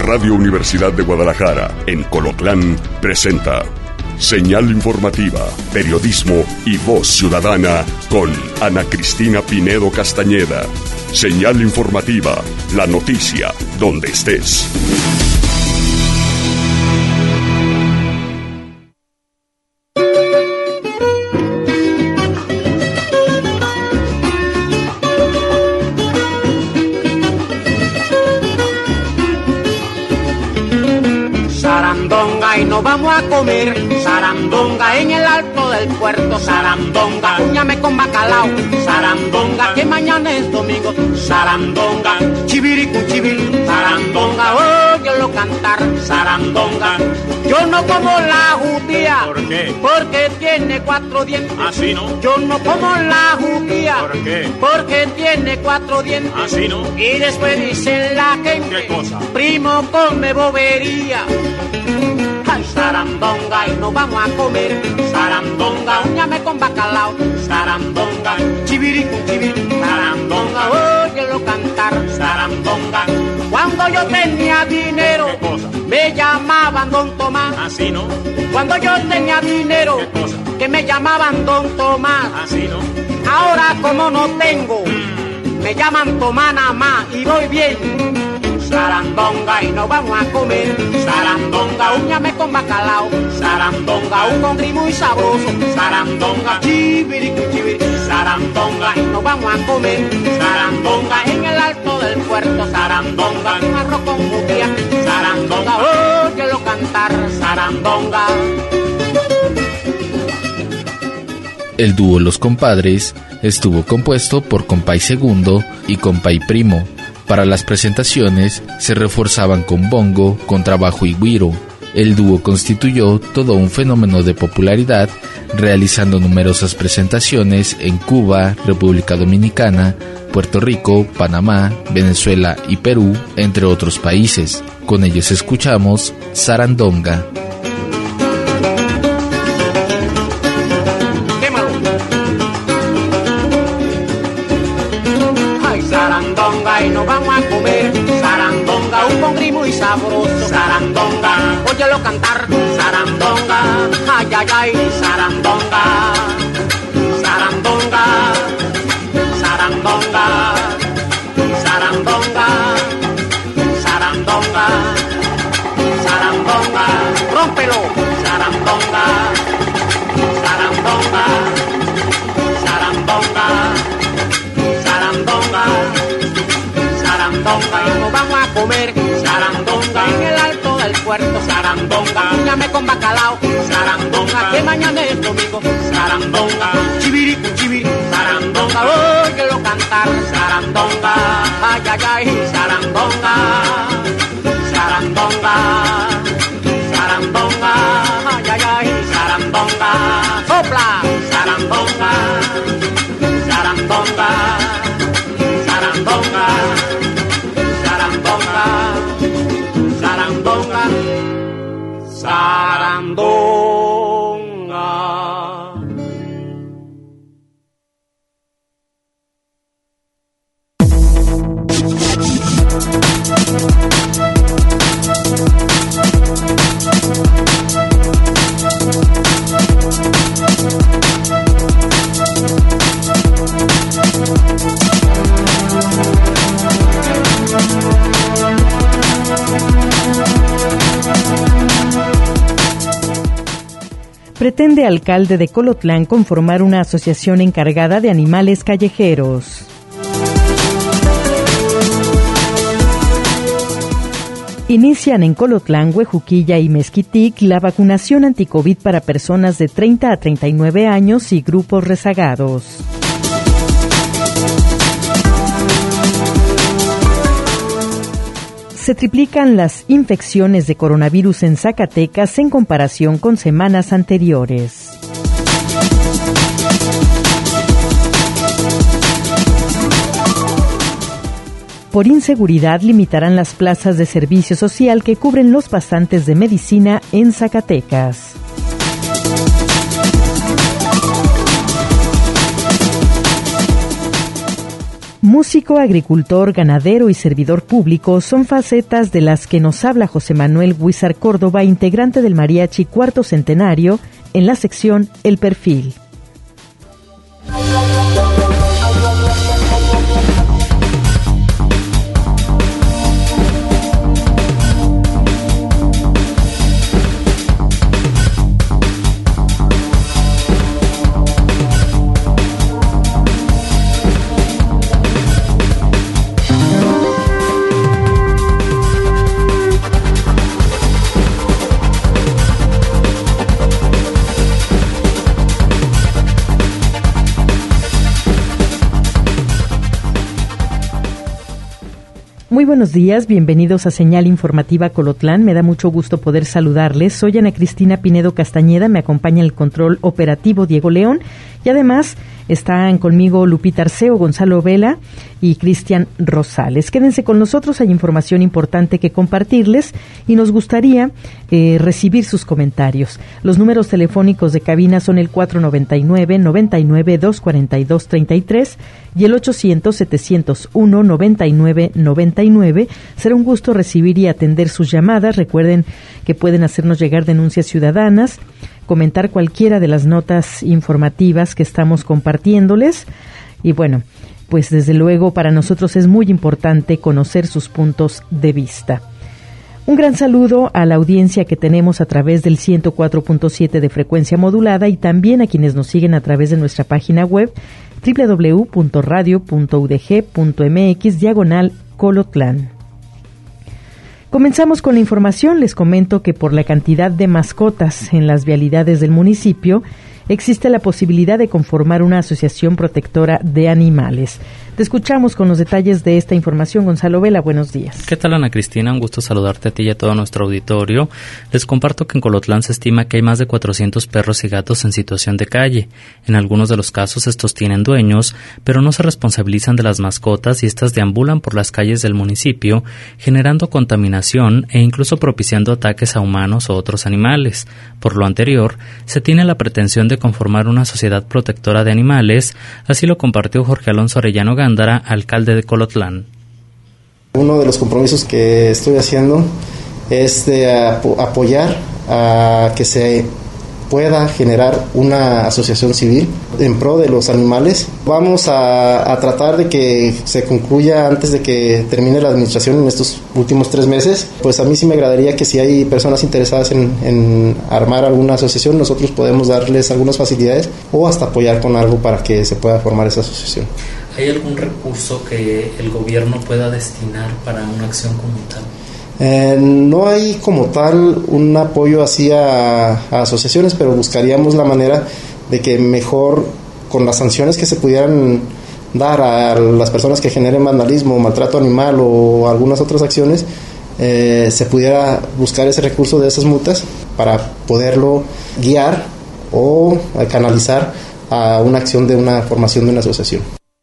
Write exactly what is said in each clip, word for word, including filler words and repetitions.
Radio Universidad de Guadalajara, en Colotlán, presenta Señal Informativa, Periodismo y Voz Ciudadana con Ana Cristina Pinedo Castañeda. Señal Informativa, la noticia donde estés. Y nos vamos a comer sarandonga en el alto del puerto, sarandonga, uñame con bacalao, sarandonga, que mañana es domingo, sarandonga, chiviricu chivir, sarandonga, óyelo cantar, sarandonga. Yo no como la judía. ¿Por qué? Porque tiene cuatro dientes. Así no. Yo no como la judía. ¿Por qué? Porque tiene cuatro dientes. Así no. Y después dicen la gente, ¿qué cosa? Primo, come bobería. Ay, sarandonga, y nos vamos a comer sarandonga, uñame con bacalao, sarandonga, chiviricu chivir, sarandonga, óyelo cantar, sarandonga. Cuando yo tenía dinero, ¿qué cosa? Me llamaban Don Tomás. Así no. Cuando yo tenía dinero, ¿qué cosa? Que me llamaban Don Tomás. Así no. Ahora como no tengo, mm. me llaman Tomás nada más y voy bien. Sarandonga y nos vamos a comer sarandonga, uñame con bacalao, sarandonga, un congri muy sabroso, sarandonga, chiviricu chivir, sarandonga y nos vamos a comer sarandonga en el alto del puerto, sarandonga, un arroz con judía, sarandonga, óyelo cantar, sarandonga. El dúo Los Compadres estuvo compuesto por compay segundo y compay primo. Para las presentaciones se reforzaban con bongo, contrabajo y güiro. El dúo constituyó todo un fenómeno de popularidad, realizando numerosas presentaciones en Cuba, República Dominicana, Puerto Rico, Panamá, Venezuela y Perú, entre otros países. Con ellos escuchamos Sarandonga. Y nos vamos a comer sarandonga, un congri muy sabroso, sarandonga, óyelo cantar, sarandonga, ay, ay, ay, sarandonga, sarandonga, sarandonga, sarandonga, sarandonga, sarandonga, rómpelo, sarandonga, sarandonga, sarandonga, sarandonga. Sarandonga y nos vamos a comer sarandonga en el alto del puerto, sarandonga, uñame con bacalao, sarandonga, que mañana es domingo, sarandonga, chiviricu chivir, sarandonga, óyelo cantar, sarandonga, ay, ay, ay, sarandonga, sarandonga, sarandonga, ay, ay, ay, sarandonga, sopla, sarandonga, sarandonga, sarandonga. Sarandonga, sarandonga. Pretende alcalde de Colotlán conformar una asociación encargada de animales callejeros. Inician en Colotlán, Huejuquilla y Mezquitic la vacunación anticovid para personas de treinta a treinta y nueve años y grupos rezagados. Se triplican las infecciones de coronavirus en Zacatecas en comparación con semanas anteriores. Por inseguridad limitarán las plazas de servicio social que cubren los pasantes de medicina en Zacatecas. Músico, agricultor, ganadero y servidor público son facetas de las que nos habla José Manuel Huizar Córdoba, integrante del Mariachi Cuarto Centenario, en la sección El Perfil. Muy buenos días, bienvenidos a Señal Informativa Colotlán. Me da mucho gusto poder saludarles. Soy Ana Cristina Pinedo Castañeda, me acompaña el control operativo Diego León y además están conmigo Lupita Arceo, Gonzalo Vela y Cristian Rosales. Quédense con nosotros, hay información importante que compartirles y nos gustaría eh, recibir sus comentarios. Los números telefónicos de cabina son el cuatro noventa y nueve, noventa y nueve, doscientos cuarenta y dos, treinta y tres y el ochocientos, setecientos uno, noventa y nueve, noventa y nueve. Será un gusto recibir y atender sus llamadas. Recuerden que pueden hacernos llegar denuncias ciudadanas, comentar cualquiera de las notas informativas que estamos compartiéndoles. Y bueno, pues desde luego para nosotros es muy importante conocer sus puntos de vista. Un gran saludo a la audiencia que tenemos a través del ciento cuatro punto siete de frecuencia modulada y también a quienes nos siguen a través de nuestra página web doble u doble u doble u punto radio punto u d g punto m x diagonal Colotlán. Comenzamos con la información. Les comento que por la cantidad de mascotas en las vialidades del municipio, existe la posibilidad de conformar una asociación protectora de animales. Te escuchamos con los detalles de esta información, Gonzalo Vela. Buenos días. ¿Qué tal, Ana Cristina? Un gusto saludarte a ti y a todo nuestro auditorio. Les comparto que en Colotlán se estima que hay más de cuatrocientos perros y gatos en situación de calle. En algunos de los casos estos tienen dueños, pero no se responsabilizan de las mascotas y estas deambulan por las calles del municipio, generando contaminación e incluso propiciando ataques a humanos o otros animales. Por lo anterior, se tiene la pretensión de conformar una sociedad protectora de animales, así lo compartió Jorge Alonso Arellano Gándara, alcalde de Colotlán. Uno de los compromisos que estoy haciendo es de ap- apoyar a que se pueda generar una asociación civil en pro de los animales. Vamos a, a tratar de que se concluya antes de que termine la administración en estos últimos tres meses. Pues a mí sí me agradaría que si hay personas interesadas en, en armar alguna asociación, nosotros podemos darles algunas facilidades o hasta apoyar con algo para que se pueda formar esa asociación. ¿Hay algún recurso que el gobierno pueda destinar para una acción como tal? Eh, no hay como tal un apoyo así a, a asociaciones, pero buscaríamos la manera de que mejor con las sanciones que se pudieran dar a las personas que generen vandalismo, maltrato animal o algunas otras acciones, eh, se pudiera buscar ese recurso de esas multas para poderlo guiar o canalizar a una acción de una formación de una asociación.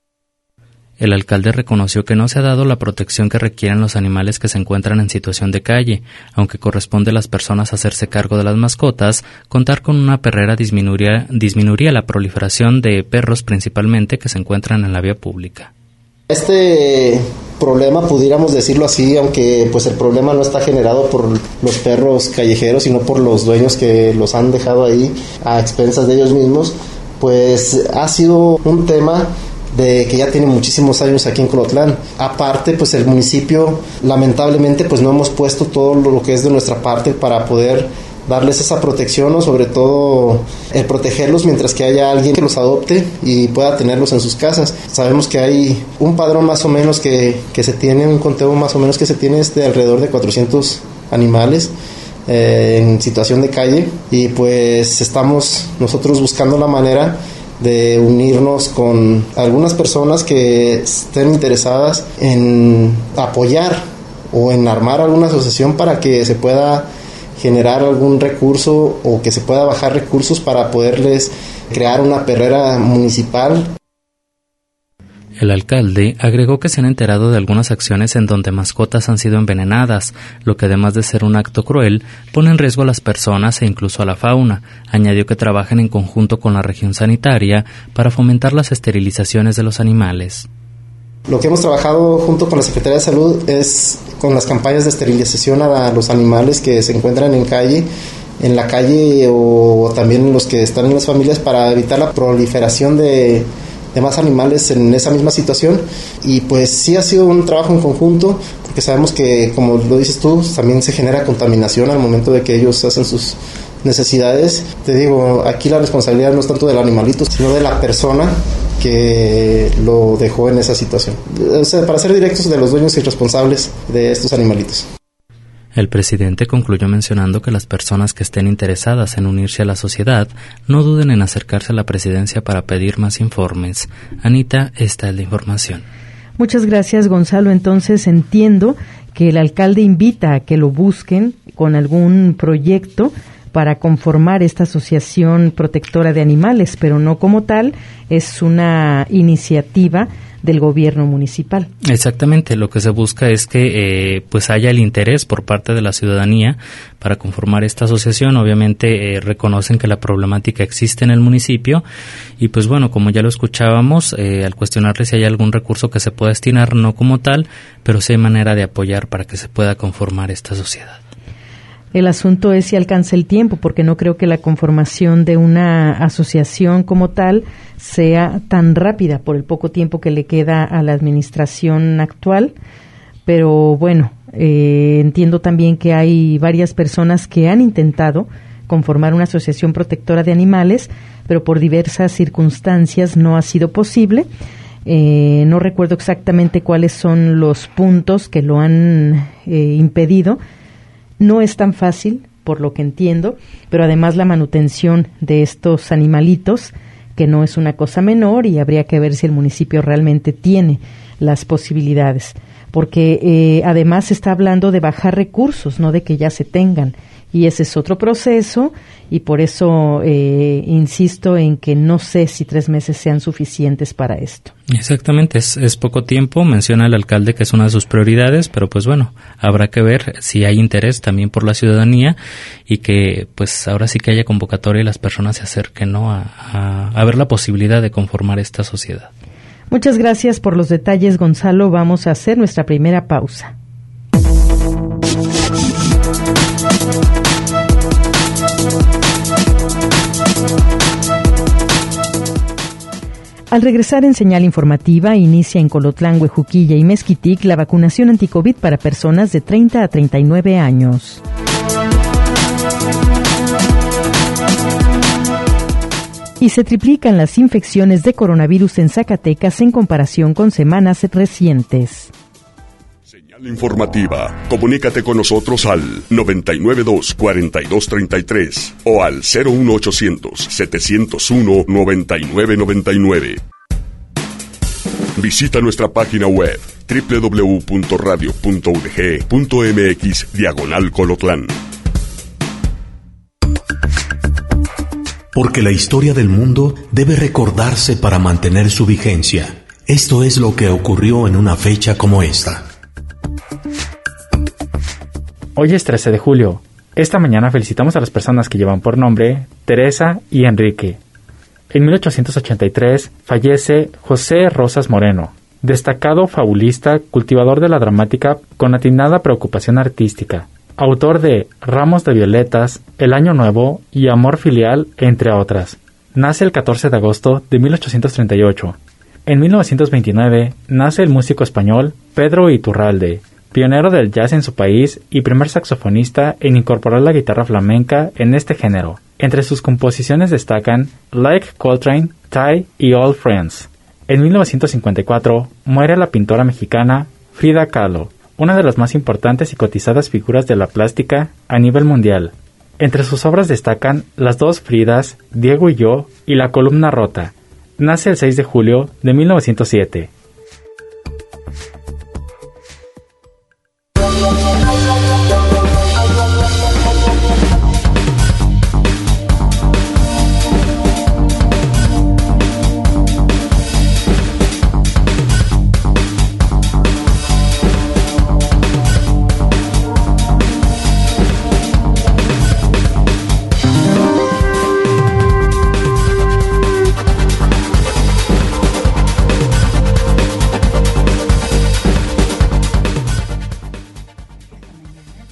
El alcalde reconoció que no se ha dado la protección que requieren los animales que se encuentran en situación de calle. Aunque corresponde a las personas hacerse cargo de las mascotas, contar con una perrera disminuiría, disminuiría la proliferación de perros principalmente que se encuentran en la vía pública. Este problema, pudiéramos decirlo así, aunque pues el problema no está generado por los perros callejeros, sino por los dueños que los han dejado ahí a expensas de ellos mismos, pues ha sido un tema de que ya tiene muchísimos años aquí en Colotlán. Aparte, pues el municipio, lamentablemente, pues no hemos puesto todo lo que es de nuestra parte para poder darles esa protección, o sobre todo el protegerlos mientras que haya alguien que los adopte y pueda tenerlos en sus casas. Sabemos que hay un padrón más o menos que, que se tiene, un conteo más o menos que se tiene es de alrededor de cuatrocientos animales eh, en situación de calle, y pues estamos nosotros buscando la manera de unirnos con algunas personas que estén interesadas en apoyar o en armar alguna asociación para que se pueda generar algún recurso o que se pueda bajar recursos para poderles crear una perrera municipal. El alcalde agregó que se han enterado de algunas acciones en donde mascotas han sido envenenadas, lo que además de ser un acto cruel, pone en riesgo a las personas e incluso a la fauna. Añadió que trabajan en conjunto con la región sanitaria para fomentar las esterilizaciones de los animales. Lo que hemos trabajado junto con la Secretaría de Salud es con las campañas de esterilización a los animales que se encuentran en calle, en la calle o también los que están en las familias, para evitar la proliferación de, de más animales en esa misma situación. Y pues sí ha sido un trabajo en conjunto, porque sabemos que, como lo dices tú, también se genera contaminación al momento de que ellos hacen sus necesidades. Te digo, aquí la responsabilidad no es tanto del animalito, sino de la persona que lo dejó en esa situación. O sea, para ser directos, de los dueños y responsables de estos animalitos. El presidente concluyó mencionando que las personas que estén interesadas en unirse a la sociedad no duden en acercarse a la presidencia para pedir más informes. Anita, esta es la información. Muchas gracias, Gonzalo. Entonces entiendo que el alcalde invita a que lo busquen con algún proyecto para conformar esta asociación protectora de animales, pero no como tal, es una iniciativa del gobierno municipal. Exactamente, lo que se busca es que eh, pues haya el interés por parte de la ciudadanía para conformar esta asociación. Obviamente eh, reconocen que la problemática existe en el municipio y pues bueno, como ya lo escuchábamos, eh, al cuestionarle si hay algún recurso que se pueda destinar, no como tal, pero sí hay manera de apoyar para que se pueda conformar esta sociedad. El asunto es si alcanza el tiempo, porque no creo que la conformación de una asociación como tal sea tan rápida por el poco tiempo que le queda a la administración actual. Pero bueno, eh, entiendo también que hay varias personas que han intentado conformar una asociación protectora de animales, pero por diversas circunstancias no ha sido posible. Eh, no recuerdo exactamente cuáles son los puntos que lo han eh, impedido. No es tan fácil, por lo que entiendo, pero además la manutención de estos animalitos, que no es una cosa menor, y habría que ver si el municipio realmente tiene las posibilidades, porque eh, además se está hablando de bajar recursos, no de que ya se tengan, y ese es otro proceso, y por eso eh, insisto en que no sé si tres meses sean suficientes para esto. Exactamente, es, es poco tiempo. Menciona el alcalde que es una de sus prioridades, pero pues bueno, habrá que ver si hay interés también por la ciudadanía y que pues ahora sí que haya convocatoria y las personas se acerquen, ¿no? a, a, a ver la posibilidad de conformar esta sociedad. Muchas gracias por los detalles, Gonzalo. Vamos a hacer nuestra primera pausa. Al regresar en Señal Informativa, inicia en Colotlán, Huejuquilla y Mezquitic la vacunación anticovid para personas de treinta a treinta y nueve años. Y se triplican las infecciones de coronavirus en Zacatecas en comparación con semanas recientes. Señal Informativa. Comunícate con nosotros al noventa y nueve dos, cuarenta y dos treinta y tres o al cero uno ochocientos, setecientos uno, noventa y nueve noventa y nueve. Visita nuestra página web doble u doble u doble u punto radio punto u d g punto m x diagonal Colotlán. Porque la historia del mundo debe recordarse para mantener su vigencia. Esto es lo que ocurrió en una fecha como esta. Hoy es trece de julio. Esta mañana felicitamos a las personas que llevan por nombre Teresa y Enrique. En mil ochocientos ochenta y tres fallece José Rosas Moreno, destacado fabulista, cultivador de la dramática con atinada preocupación artística, autor de Ramos de Violetas, El Año Nuevo y Amor Filial, entre otras. Nace el catorce de agosto de mil ochocientos treinta y ocho. En mil novecientos veintinueve nace el músico español Pedro Iturralde, pionero del jazz en su país y primer saxofonista en incorporar la guitarra flamenca en este género. Entre sus composiciones destacan Like Coltrane, Ty y All Friends. En mil novecientos cincuenta y cuatro muere la pintora mexicana Frida Kahlo, una de las más importantes y cotizadas figuras de la plástica a nivel mundial. Entre sus obras destacan Las dos Fridas, Diego y yo y La columna rota. Nace el seis de julio de mil novecientos siete.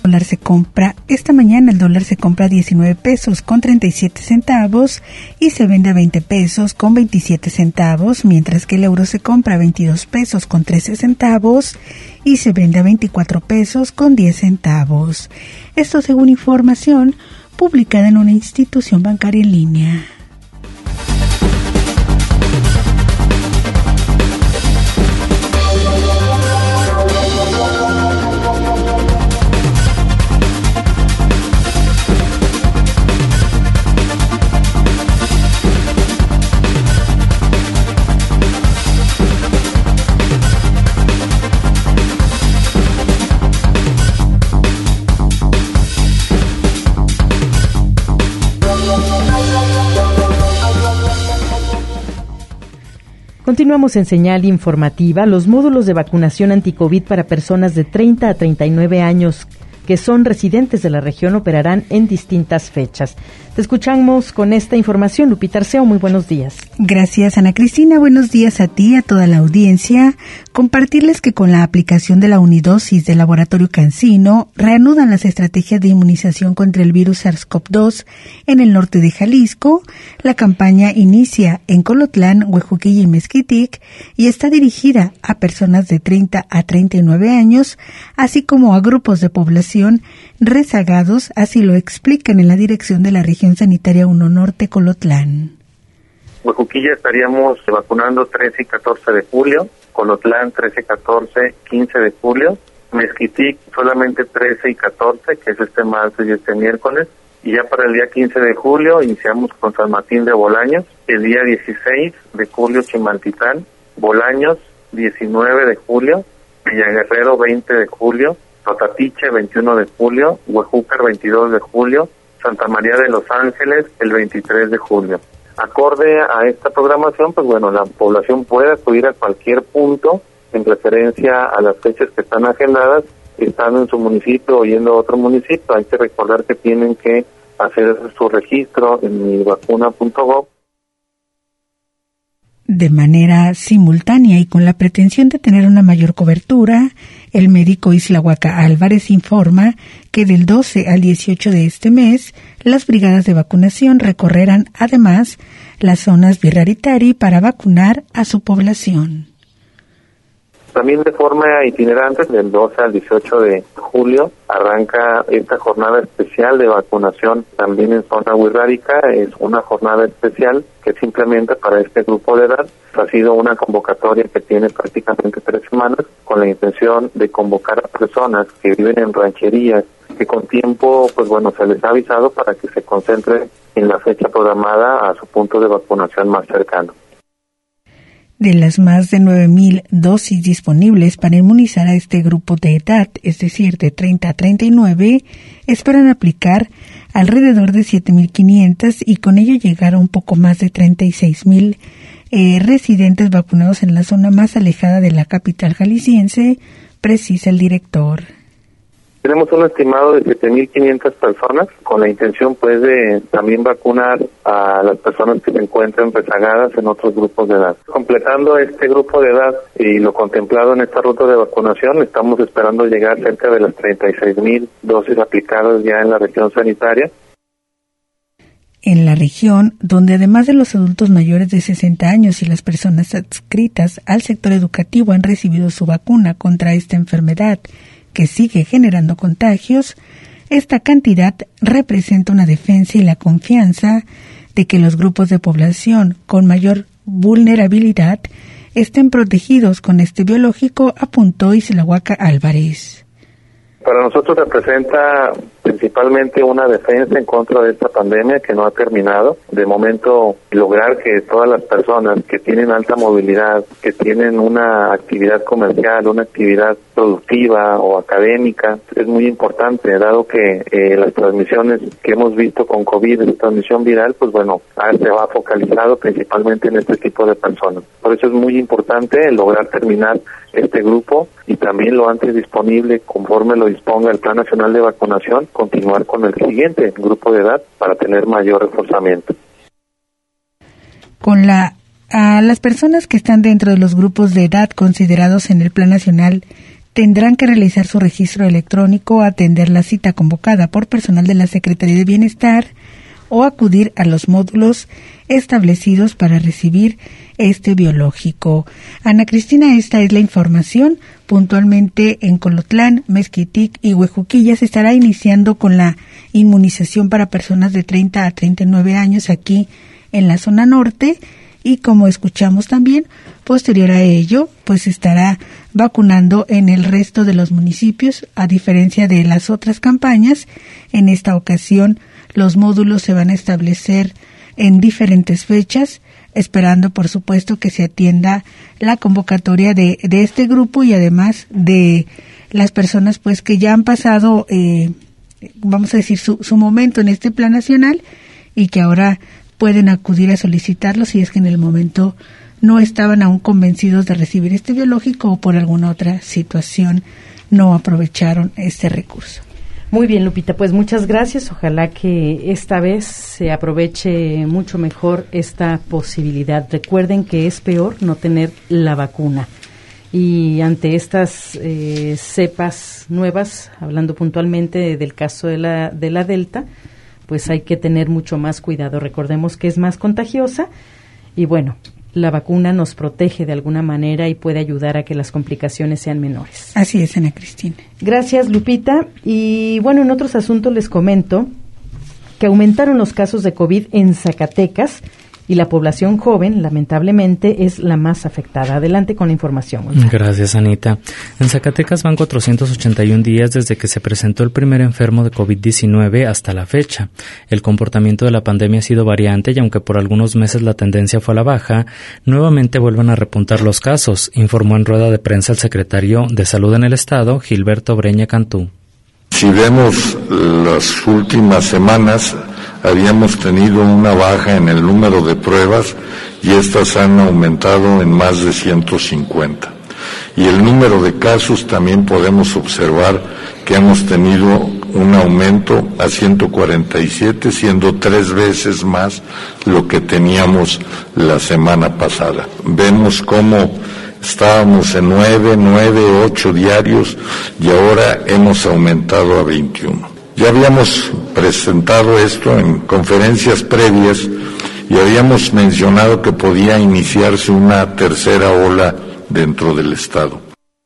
dólar se compra, esta mañana el dólar se compra a diecinueve pesos con treinta y siete centavos y se vende a veinte pesos con veintisiete centavos, mientras que el euro se compra a veintidós pesos con trece centavos y se vende a veinticuatro pesos con diez centavos. Esto según información publicada en una institución bancaria en línea. Continuamos en señal informativa. Los módulos de vacunación anticovid para personas de treinta a treinta y nueve años que son residentes de la región operarán en distintas fechas. Te escuchamos con esta información, Lupita Arceo. Muy buenos días. Gracias, Ana Cristina. Buenos días a ti y a toda la audiencia. Compartirles que con la aplicación de la unidosis del Laboratorio Cancino reanudan las estrategias de inmunización contra el virus SARS-CoV dos en el norte de Jalisco. La campaña inicia en Colotlán, Huejuquilla y Mezquitic y está dirigida a personas de treinta a treinta y nueve años, así como a grupos de población rezagados, así lo explican en la dirección de la Región Sanitaria uno Norte Colotlán. Huejuquilla estaríamos vacunando trece y catorce de julio, Colotlán trece, catorce, quince de julio, Mezquitic solamente trece y catorce, que es este martes y este miércoles, y ya para el día quince de julio iniciamos con San Martín de Bolaños, el día dieciséis de julio Chimaltitán, Bolaños diecinueve de julio, Villaguerrero veinte de julio, Totatiche veintiuno de julio, Huejúcar veintidós de julio, Santa María de los Ángeles el veintitrés de julio. Acorde a esta programación, pues bueno, la población puede acudir a cualquier punto en referencia a las fechas que están agendadas, estando en su municipio o yendo a otro municipio. Hay que recordar que tienen que hacer su registro en mivacuna punto gob. De manera simultánea y con la pretensión de tener una mayor cobertura, el médico Islahuaca Álvarez informa que del doce al dieciocho de este mes, las brigadas de vacunación recorrerán además las zonas Virraritari para vacunar a su población. También de forma itinerante, del doce al dieciocho de julio, arranca esta jornada especial de vacunación también en zona Huirrárica. Es una jornada especial que simplemente para este grupo de edad ha sido una convocatoria que tiene prácticamente tres semanas con la intención de convocar a personas que viven en rancherías, que con tiempo, pues bueno, se les ha avisado para que se concentren en la fecha programada a su punto de vacunación más cercano. De las más de nueve mil dosis disponibles para inmunizar a este grupo de edad, es decir, de treinta a treinta y nueve, esperan aplicar alrededor de siete mil quinientas y con ello llegar a un poco más de treinta y seis mil eh, residentes vacunados en la zona más alejada de la capital jalisciense, precisa el director. Tenemos un estimado de siete mil quinientas personas, con la intención pues de también vacunar a las personas que se encuentran rezagadas en otros grupos de edad. Completando este grupo de edad y lo contemplado en esta ruta de vacunación, estamos esperando llegar cerca de las treinta y seis mil dosis aplicadas ya en la región sanitaria. En la región, donde además de los adultos mayores de sesenta años y las personas adscritas al sector educativo han recibido su vacuna contra esta enfermedad, que sigue generando contagios, esta cantidad representa una defensa y la confianza de que los grupos de población con mayor vulnerabilidad estén protegidos con este biológico, apuntó Islahuaca Álvarez. Para nosotros representa principalmente una defensa en contra de esta pandemia que no ha terminado. De momento, lograr que todas las personas que tienen alta movilidad, que tienen una actividad comercial, una actividad productiva o académica, es muy importante, dado que eh, las transmisiones que hemos visto con COVID, la transmisión viral, pues bueno, se va focalizado principalmente en este tipo de personas. Por eso es muy importante lograr terminar este grupo y también lo antes disponible, conforme lo disponga el Plan Nacional de Vacunación, continuar con el siguiente grupo de edad para tener mayor reforzamiento. Con la a las personas que están dentro de los grupos de edad considerados en el Plan Nacional tendrán que realizar su registro electrónico, atender la cita convocada por personal de la Secretaría de Bienestar o acudir a los módulos establecidos para recibir este biológico. Ana Cristina, esta es la información. Puntualmente en Colotlán, Mezquitic y Huejuquilla se estará iniciando con la inmunización para personas de treinta a treinta y nueve años aquí en la zona norte, y como escuchamos también, posterior a ello, pues estará vacunando en el resto de los municipios, a diferencia de las otras campañas. En esta ocasión, los módulos se van a establecer en diferentes fechas, esperando por supuesto que se atienda la convocatoria de, de este grupo y además de las personas pues que ya han pasado, eh, vamos a decir, su, su momento en este plan nacional y que ahora pueden acudir a solicitarlo si es que en el momento no estaban aún convencidos de recibir este biológico o por alguna otra situación no aprovecharon este recurso. Muy bien, Lupita, pues muchas gracias. Ojalá que esta vez se aproveche mucho mejor esta posibilidad. Recuerden que es peor no tener la vacuna. Y ante estas eh, cepas nuevas, hablando puntualmente del caso de la, de la Delta, pues hay que tener mucho más cuidado. Recordemos que es más contagiosa y bueno, la vacuna nos protege de alguna manera y puede ayudar a que las complicaciones sean menores. Así es, Ana Cristina. Gracias, Lupita. Y bueno, en otros asuntos les comento que aumentaron los casos de COVID en Zacatecas y la población joven, lamentablemente, es la más afectada. Adelante con la información. Gracias, Anita. En Zacatecas van cuatrocientos ochenta y un días desde que se presentó el primer enfermo de COVID diecinueve hasta la fecha. El comportamiento de la pandemia ha sido variante y aunque por algunos meses la tendencia fue a la baja, nuevamente vuelven a repuntar los casos, informó en rueda de prensa el secretario de Salud en el Estado, Gilberto Breña Cantú. Si vemos las últimas semanas, habíamos tenido una baja en el número de pruebas y estas han aumentado en más de ciento cincuenta. Y el número de casos también podemos observar que hemos tenido un aumento a ciento cuarenta y siete, siendo tres veces más lo que teníamos la semana pasada. Vemos cómo estábamos en nueve, nueve, ocho diarios y ahora hemos aumentado a veintiuno. Ya habíamos presentado esto en conferencias previas y habíamos mencionado que podía iniciarse una tercera ola dentro del estado.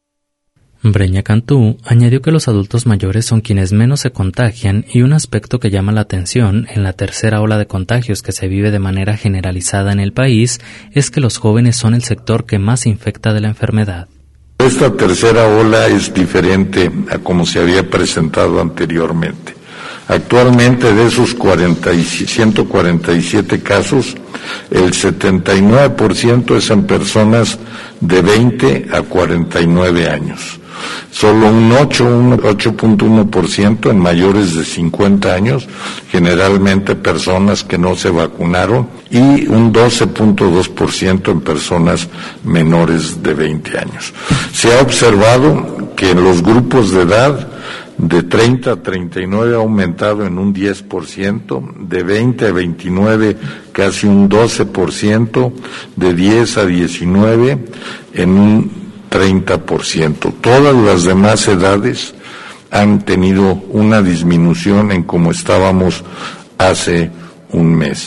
Breña Cantú añadió que los adultos mayores son quienes menos se contagian y un aspecto que llama la atención en la tercera ola de contagios que se vive de manera generalizada en el país es que los jóvenes son el sector que más infecta de la enfermedad. Esta tercera ola es diferente a como se había presentado anteriormente. Actualmente de esos ciento cuarenta y siete casos, el setenta y nueve por ciento es en personas de veinte a cuarenta y nueve años. Solo un ocho punto uno por ciento en mayores de cincuenta años, generalmente personas que no se vacunaron, y un doce punto dos por ciento en personas menores de veinte años. Se ha observado que en los grupos de edad de treinta a treinta y nueve ha aumentado en un diez por ciento, de veinte a veintinueve casi un doce por ciento, de diez a diecinueve en un treinta por ciento. Todas las demás edades han tenido una disminución en como estábamos hace un mes.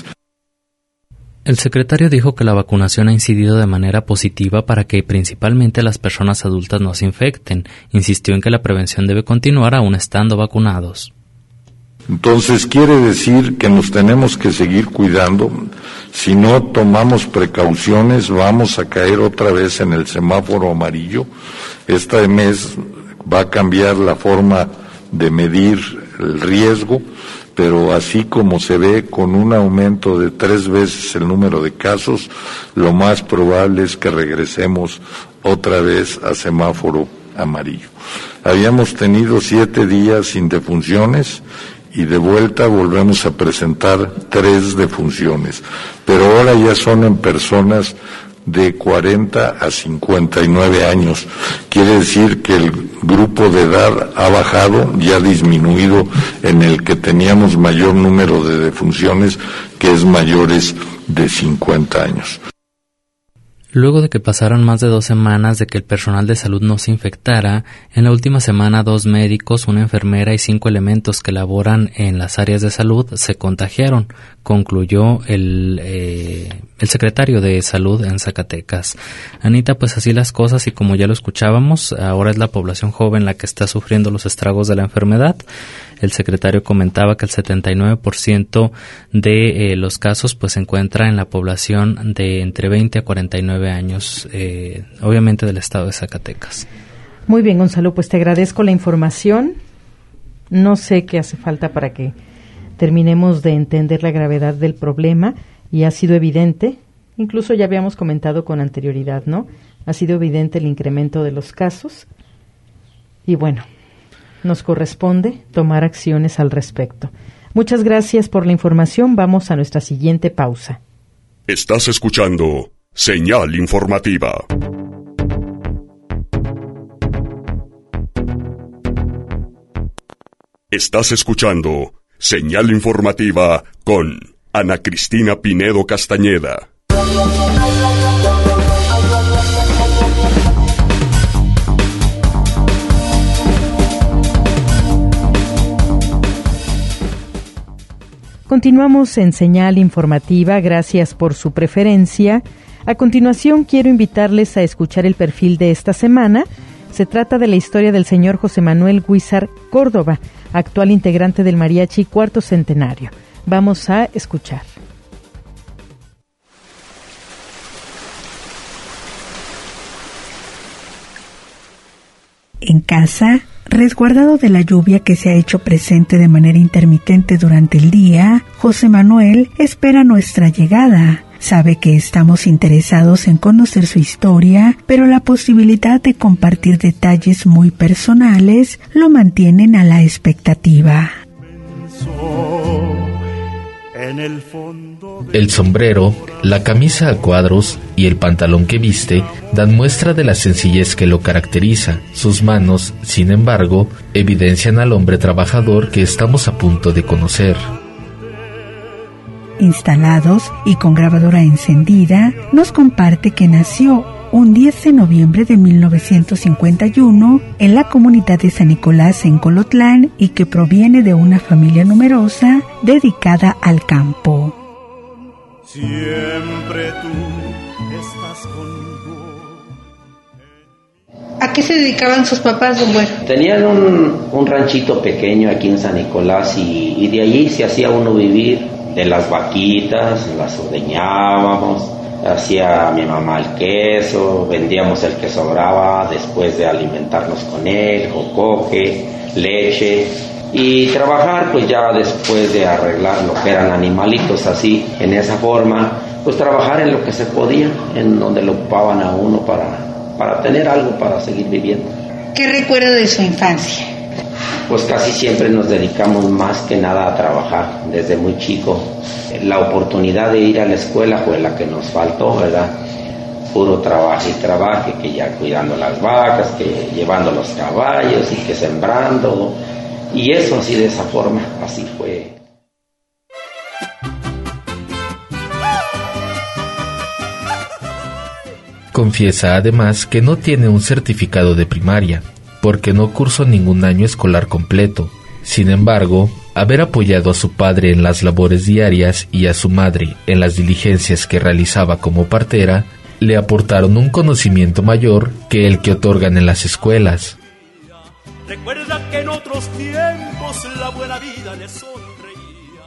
El secretario dijo que la vacunación ha incidido de manera positiva para que principalmente las personas adultas no se infecten. Insistió en que la prevención debe continuar aún estando vacunados. Entonces quiere decir que nos tenemos que seguir cuidando. Si no tomamos precauciones, vamos a caer otra vez en el semáforo amarillo. Este mes va a cambiar la forma de medir el riesgo, pero así como se ve con un aumento de tres veces el número de casos, lo más probable es que regresemos otra vez a semáforo amarillo. Habíamos tenido siete días sin defunciones y de vuelta volvemos a presentar tres defunciones, pero ahora ya son en personas de cuarenta a cincuenta y nueve años. Quiere decir que el grupo de edad ha bajado y ha disminuido en el que teníamos mayor número de defunciones, que es mayores de cincuenta años. Luego de que pasaran más de dos semanas de que el personal de salud no se infectara, en la última semana dos médicos, una enfermera y cinco elementos que laboran en las áreas de salud se contagiaron, concluyó el, eh, el secretario de Salud en Zacatecas. Anita, pues así las cosas, y como ya lo escuchábamos, ahora es la población joven la que está sufriendo los estragos de la enfermedad. El secretario comentaba que el setenta y nueve por ciento de eh, los casos pues se encuentra en la población de entre veinte a cuarenta y nueve años, eh, obviamente del estado de Zacatecas. Muy bien, Gonzalo, pues te agradezco la información. No sé qué hace falta para que terminemos de entender la gravedad del problema, y ha sido evidente, incluso ya habíamos comentado con anterioridad, ¿no? Ha sido evidente el incremento de los casos y bueno, nos corresponde tomar acciones al respecto. Muchas gracias por la información. Vamos a nuestra siguiente pausa. Estás escuchando Señal Informativa. Estás escuchando Señal Informativa con Ana Cristina Pinedo Castañeda. Continuamos en Señal Informativa, gracias por su preferencia. A continuación quiero invitarles a escuchar el perfil de esta semana. Se trata de la historia del señor José Manuel Guízar Córdoba, actual integrante del Mariachi Cuarto Centenario. Vamos a escuchar. En casa, resguardado de la lluvia que se ha hecho presente de manera intermitente durante el día, José Manuel espera nuestra llegada. Sabe que estamos interesados en conocer su historia, pero la posibilidad de compartir detalles muy personales lo mantienen a la expectativa. El sombrero, la camisa a cuadros y el pantalón que viste dan muestra de la sencillez que lo caracteriza. Sus manos, sin embargo, evidencian al hombre trabajador que estamos a punto de conocer. Instalados y con grabadora encendida, nos comparte que nació un diez de noviembre de mil novecientos cincuenta y uno en la comunidad de San Nicolás en Colotlán y que proviene de una familia numerosa dedicada al campo. Siempre tú estás conmigo. ¿A qué se dedicaban sus papás, don Bueno? Tenían un, un ranchito pequeño aquí en San Nicolás y, y de allí se hacía uno vivir. De las vaquitas, las ordeñábamos, hacía mi mamá el queso, vendíamos el que sobraba después de alimentarnos con él, jocoque, leche, y trabajar pues ya después de arreglar lo que eran animalitos así, en esa forma, pues trabajar en lo que se podía, en donde lo ocupaban a uno para, para tener algo para seguir viviendo. ¿Qué recuerda de su infancia? Pues casi siempre nos dedicamos más que nada a trabajar, desde muy chico. La oportunidad de ir a la escuela fue la que nos faltó, ¿verdad? Puro trabajo y trabajo, que ya cuidando las vacas, que llevando los caballos y que sembrando. Y eso así de esa forma, así fue. Confiesa además que no tiene un certificado de primaria, porque no cursó ningún año escolar completo. Sin embargo, haber apoyado a su padre en las labores diarias y a su madre en las diligencias que realizaba como partera, le aportaron un conocimiento mayor que el que otorgan en las escuelas. Recuerda que en otros tiempos la buena vida le sonreía.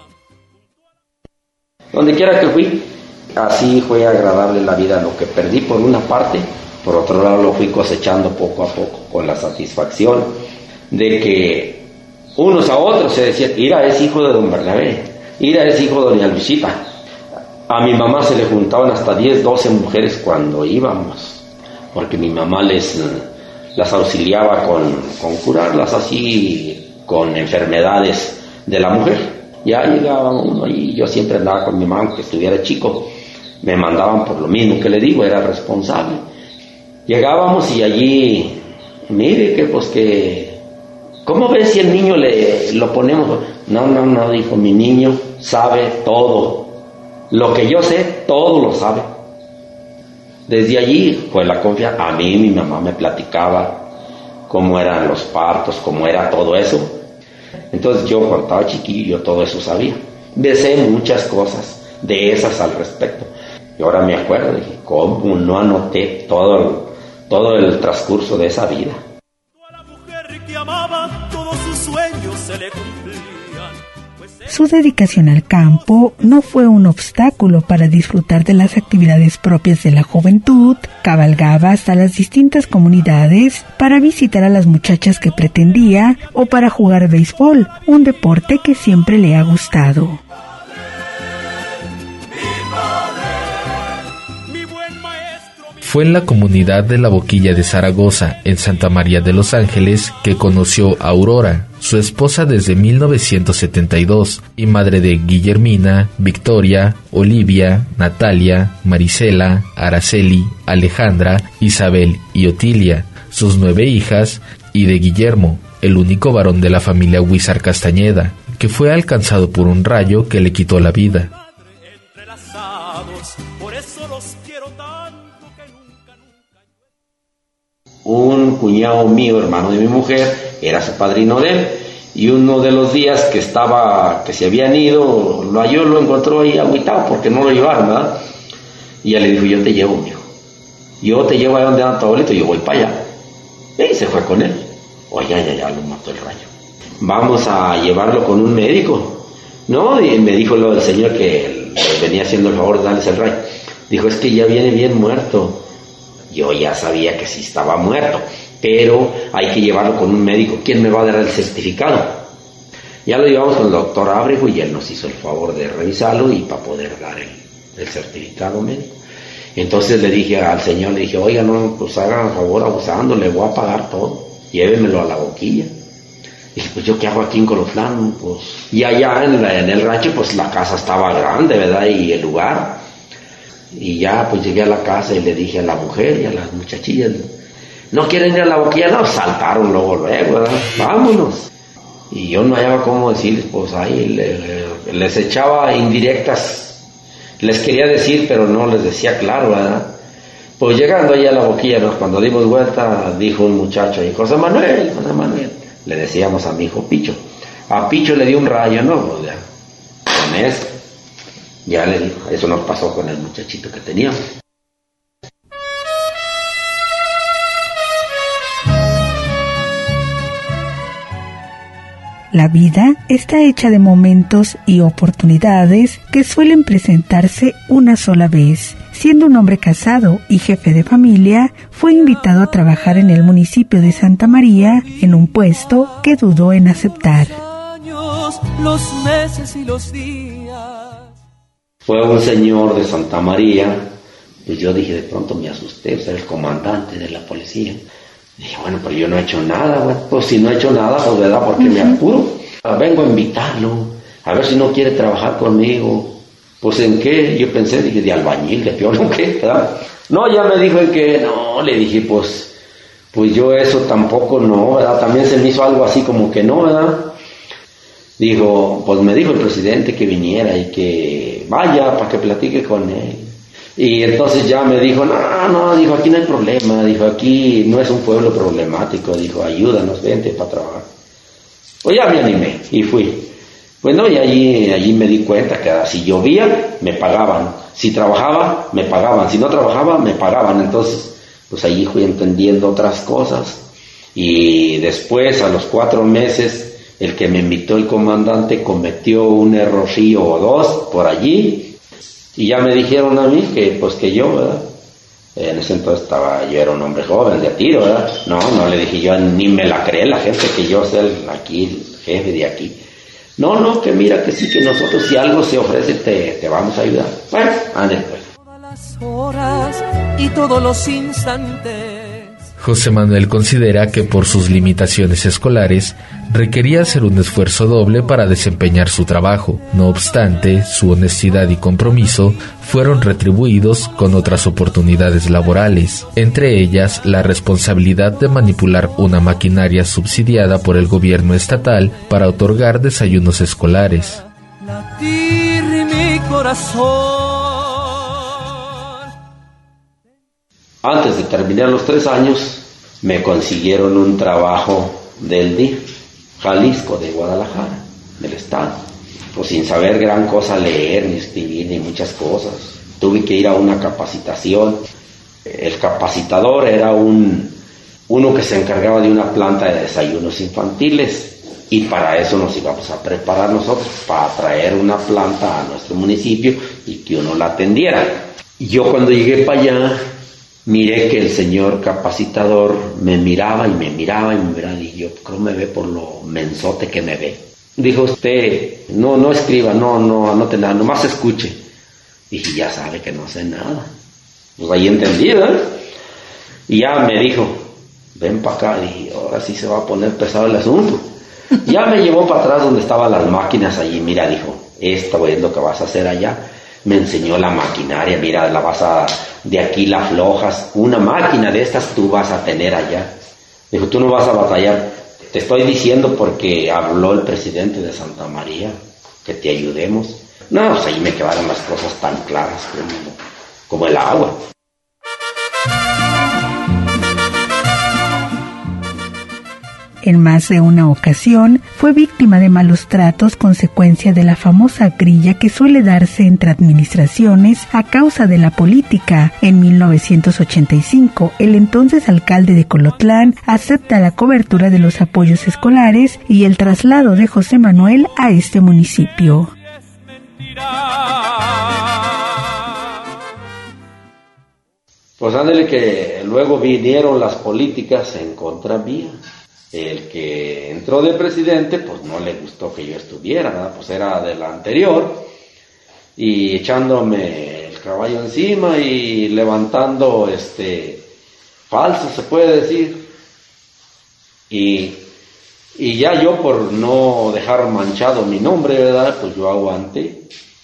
Donde quiera que fui, así fue agradable la vida. Lo que perdí por una parte, por otro lado lo fui cosechando poco a poco, con la satisfacción de que unos a otros se decía, Ira es hijo de don Bernabé, Ira es hijo de doña Luisita. A mi mamá se le juntaban hasta diez, doce mujeres cuando íbamos, porque mi mamá les las auxiliaba con, con curarlas así, con enfermedades de la mujer. Ya llegaba uno y yo siempre andaba con mi mamá, aunque estuviera chico, me mandaban por lo mismo que le digo, era responsable. Llegábamos y allí, mire que pues que, ¿cómo ves si el niño le lo ponemos? No, no, no, dijo, mi niño sabe todo. Lo que yo sé, todo lo sabe. Desde allí fue la confianza. A mí mi mamá me platicaba cómo eran los partos, cómo era todo eso. Entonces yo cuando estaba chiquillo, yo todo eso sabía. Me sé muchas cosas de esas al respecto. Y ahora me acuerdo, dije, ¿cómo no anoté todo el, todo el transcurso de esa vida? A la mujer que amaba, todos sus sueños se le cumplían. Su dedicación al campo no fue un obstáculo para disfrutar de las actividades propias de la juventud. Cabalgaba hasta las distintas comunidades para visitar a las muchachas que pretendía o para jugar béisbol, un deporte que siempre le ha gustado. Fue en la comunidad de La Boquilla de Zaragoza, en Santa María de los Ángeles, que conoció a Aurora, su esposa desde mil novecientos setenta y dos, y madre de Guillermina, Victoria, Olivia, Natalia, Marisela, Araceli, Alejandra, Isabel y Otilia, sus nueve hijas, y de Guillermo, el único varón de la familia Huizar Castañeda, que fue alcanzado por un rayo que le quitó la vida. Un cuñado mío, hermano de mi mujer, era su padrino de él, y uno de los días que estaba, que se habían ido, lo halló, lo encontró ahí agüitado porque no lo llevaron, ¿verdad? Y él le dijo, yo te llevo, mijo, yo te llevo a donde anda tu abuelito, yo voy para allá. Y se fue con él. Oye, ya, ya, ya, lo mató el rayo. Vamos a llevarlo con un médico, ¿no? Y me dijo lo del señor que venía haciendo el favor de darles el rayo. Dijo, es que ya viene bien muerto. Yo ya sabía que sí estaba muerto, pero hay que llevarlo con un médico. ¿Quién me va a dar el certificado? Ya lo llevamos con el doctor Ábrego y él nos hizo el favor de revisarlo y para poder dar el, el certificado médico. Entonces le dije al señor, le dije, oiga, no, pues hagan favor abusando, le voy a pagar todo, llévenmelo a La Boquilla. Dije, pues yo qué hago aquí en Colotlán, pues, y allá en, la, en el rancho, pues la casa estaba grande, ¿verdad? Y el lugar. Y ya pues llegué a la casa y le dije a la mujer y a las muchachillas, ¿no quieren ir a La Boquilla? No, saltaron luego, luego, ¿verdad? Vámonos. Y yo no hallaba cómo decirles, pues ahí le, le, les echaba indirectas, les quería decir, pero no les decía claro, ¿verdad? Pues llegando ahí a La Boquilla, ¿no? Cuando dimos vuelta, dijo un muchacho ahí, José Manuel, José Manuel, le decíamos a mi hijo Picho. A Picho le dio un rayo, ¿no? Pues ya, con eso. Ya le digo, eso nos pasó con el muchachito que teníamos. La vida está hecha de momentos y oportunidades que suelen presentarse una sola vez. Siendo un hombre casado y jefe de familia, fue invitado a trabajar en el municipio de Santa María en un puesto que dudó en aceptar. Los meses y los días. Fue un señor de Santa María, pues yo dije, de pronto me asusté, o sea, el comandante de la policía. Dije, bueno, pero yo no he hecho nada, güey. Pues si no he hecho nada, pues verdad, porque uh-huh. me apuro. Vengo a invitarlo, a ver si no quiere trabajar conmigo. Pues en qué, yo pensé, dije, de albañil, de peor, ¿no qué? ¿Verdad? No, ya me dijo en que, no, le dije, pues, pues yo eso tampoco no, ¿verdad? También se me hizo algo así como que no, ¿verdad? Dijo, pues me dijo el presidente que viniera y que vaya para que platique con él. Y entonces ya me dijo, no, no, dijo, aquí no hay problema, dijo, aquí no es un pueblo problemático, dijo, ayúdanos, vente para trabajar. Pues ya me animé y fui. Bueno, y allí, allí me di cuenta que si llovía, me pagaban. Si trabajaba, me pagaban. Si no trabajaba, me pagaban. Entonces, pues allí fui entendiendo otras cosas. Y después, a los cuatro meses, el que me invitó el comandante cometió un errorcillo o dos por allí. Y ya me dijeron a mí que, pues que yo, ¿verdad? En ese entonces estaba, yo era un hombre joven de a tiro, ¿verdad? No, no le dije yo, ni me la cree la gente que yo soy el, aquí, el jefe de aquí. No, no, que mira que sí, que nosotros si algo se ofrece te, te vamos a ayudar. Bueno, ande pues. Todas las horas y todos los instantes. José Manuel considera que por sus limitaciones escolares requería hacer un esfuerzo doble para desempeñar su trabajo. No obstante, su honestidad y compromiso fueron retribuidos con otras oportunidades laborales, entre ellas la responsabilidad de manipular una maquinaria subsidiada por el gobierno estatal para otorgar desayunos escolares. Latir mi corazón. Antes de terminar los tres años, me consiguieron un trabajo del D I F, Jalisco, de Guadalajara, del estado. Pues sin saber gran cosa leer, ni escribir, ni muchas cosas. Tuve que ir a una capacitación. El capacitador era un uno que se encargaba de una planta de desayunos infantiles. Y para eso nos íbamos a preparar nosotros, para traer una planta a nuestro municipio y que uno la atendiera. Yo cuando llegué para allá, miré que el señor capacitador me miraba y me miraba y me miraba, y yo creo me ve por lo mensote que me ve. Dijo, usted, no, no escriba, no, no, anote nada, nomás escuche. Dije, ya sabe que no sé nada. Pues ahí entendí, ¿eh? Y ya me dijo, ven para acá. Dije, ahora sí se va a poner pesado el asunto. Ya me llevó para atrás donde estaban las máquinas allí. Mira, dijo, esto es lo que vas a hacer allá. Me enseñó la maquinaria, mira, la vas a, de aquí la aflojas. Una máquina de estas tú vas a tener allá. Dijo, tú no vas a batallar. Te estoy diciendo porque habló el presidente de Santa María, que te ayudemos. No, pues ahí me quedaron las cosas tan claras como, como el agua. En más de una ocasión fue víctima de malos tratos, consecuencia de la famosa grilla que suele darse entre administraciones a causa de la política. En mil novecientos ochenta y cinco, el entonces alcalde de Colotlán acepta la cobertura de los apoyos escolares y el traslado de José Manuel a este municipio. Pues ándale que luego vinieron las políticas en contra mía. El que entró de presidente, pues no le gustó que yo estuviera, ¿verdad? Pues era del anterior, y echándome el caballo encima y levantando este falso, se puede decir. Y, y ya yo, por no dejar manchado mi nombre, ¿verdad? Pues yo aguanté.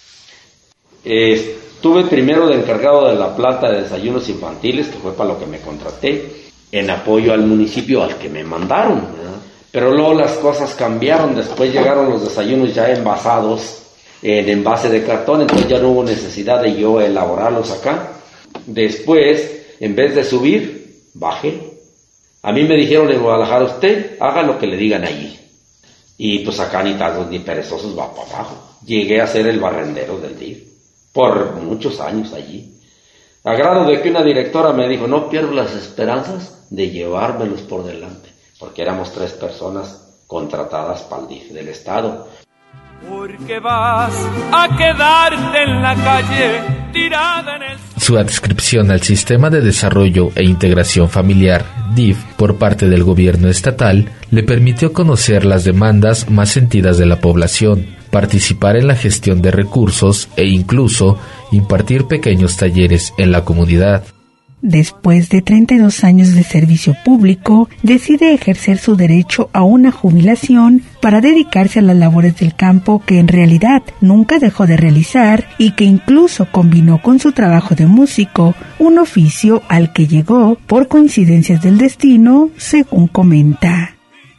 Estuve primero de encargado de la planta de desayunos infantiles, que fue para lo que me contraté, en apoyo al municipio al que me mandaron, ¿verdad? Pero luego las cosas cambiaron. Después llegaron los desayunos ya envasados en envase de cartón, entonces ya no hubo necesidad de yo elaborarlos acá. Después, en vez de subir, bajé. A mí me dijeron en Guadalajara, usted haga lo que le digan allí. Y pues acá ni tantos ni perezosos, va para abajo. Llegué a ser el barrendero del D I F por muchos años allí. A grado de que una directora me dijo, no pierdo las esperanzas de llevármelos por delante, porque éramos tres personas contratadas para el D I F del Estado. Porque vas a quedarte en la calle, tirada en el... Su adscripción al Sistema de Desarrollo e Integración Familiar, D I F, por parte del gobierno estatal, le permitió conocer las demandas más sentidas de la población, participar en la gestión de recursos e incluso impartir pequeños talleres en la comunidad. Después de treinta y dos años de servicio público, decide ejercer su derecho a una jubilación para dedicarse a las labores del campo que en realidad nunca dejó de realizar y que incluso combinó con su trabajo de músico, un oficio al que llegó por coincidencias del destino, según comenta.